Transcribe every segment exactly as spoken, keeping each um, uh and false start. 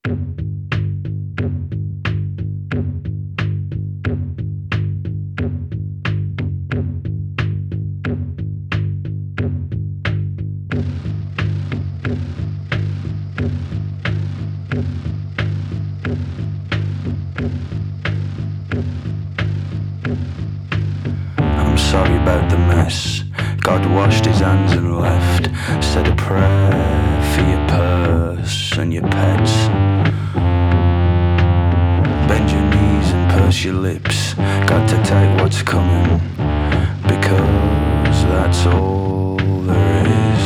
I'm sorry about the mess. God washed his hands and left. Said a prayer for your purse and your pets. Bend your knees and purse your lips. Got to take what's coming, because that's all there is.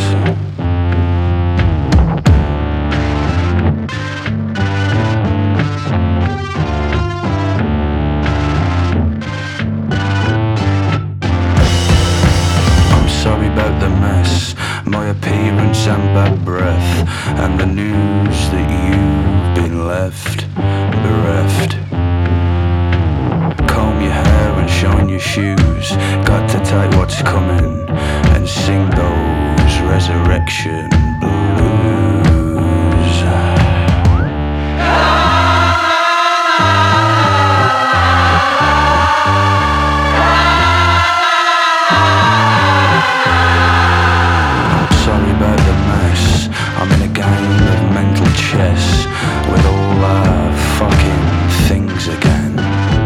Sorry about the mess, my appearance and bad breath, and the news that you've been left bereft. Comb your hair and shine your shoes. Got to take what's coming and sing those resurrection blues. I'm in a game of mental chess with all our fucking things again.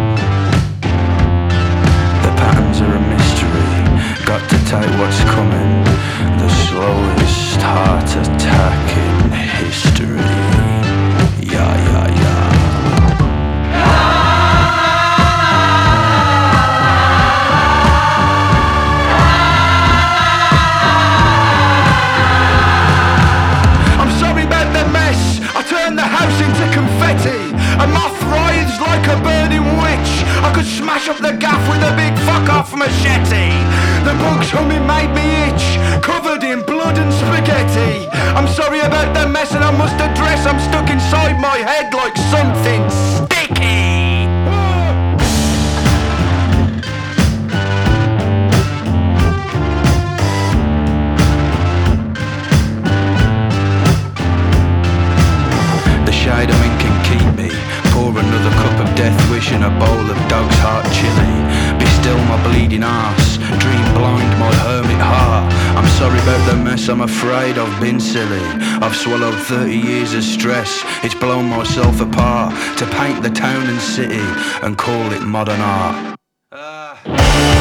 The patterns are a mystery. Got to take what's coming. The slowest heart attack in history. Yeah, yeah, yeah. The house into confetti. A moth writhes like a burning witch. I could smash up the gaff with a big fuck off machete. The bugs humming made me itch, covered in blood and spaghetti. I'm sorry about the mess and I must address I'm stuck inside my head like something sticky. Shade of ink can keep me. Pour another cup of death wish in a bowl of dog's heart chili. Be still my bleeding arse. Dream blind my hermit heart. I'm sorry about the mess, I'm afraid I've been silly. I've swallowed thirty years of stress. It's blown myself apart to paint the town and city and call it modern art. uh.